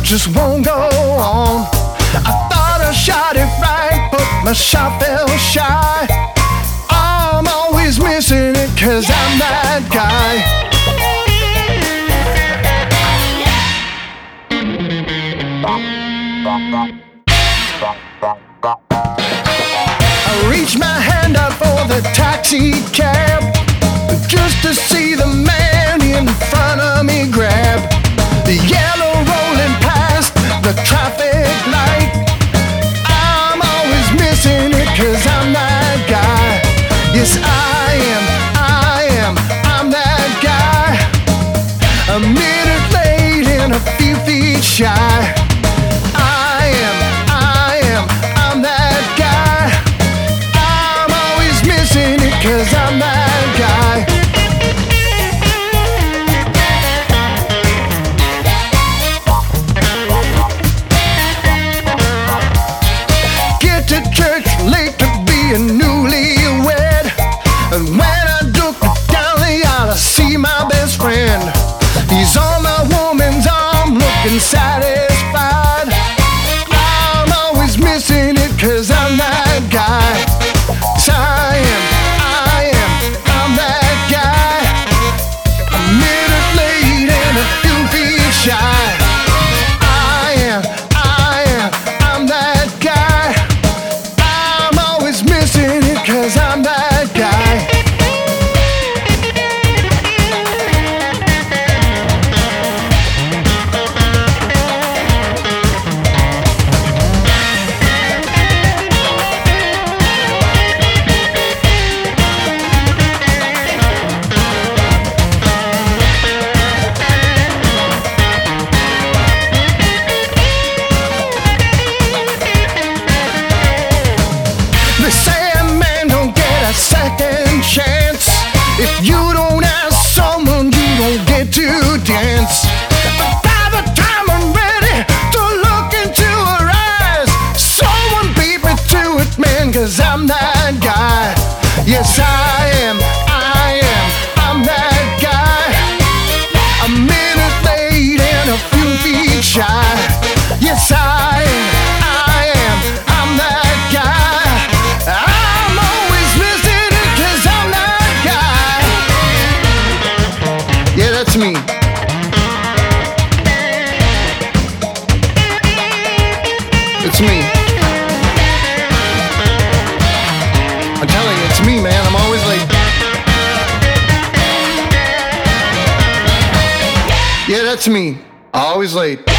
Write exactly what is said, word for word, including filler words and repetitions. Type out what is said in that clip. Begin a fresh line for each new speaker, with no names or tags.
just won't go on. I thought I shot it right, but my shot fell shy. I'm always missing it, cause I'm that guy. I reached my hand out for the taxi cab, just to see the man in front of me grab the yellow rolling past the traffic light. I'm always missing it, cause I'm that guy. Yes, I am, I am, I'm that guy. A minute late and a few feet shy. I am, I am, I'm that guy. I'm always missing it, cause I'm that guy. Church late to be a newlywed, and when I look down the aisle I see my best friend. He's on my woman's arm looking satisfied. I'm always missing it, cause I'm that guy. Yes, I am, I am, I'm that guy. A minute late and a few feet shy. I am, I am, I'm that guy. Missing it, cause I'm that guy. They say a man don't get a second chance. If you don't ask someone, you don't get to dance. But by the time I'm ready to look into her eyes, someone beat me to it, man, cause I'm that guy. Yes, I am, I am, I'm that guy. A minute late and a few feet shy. Yes, I am, I am, I'm that guy. I'm always missing it, cause I'm that guy. Yeah, that's me. It's me. I'm telling you, it's me, man. I'm always late. Yeah, that's me. Always late.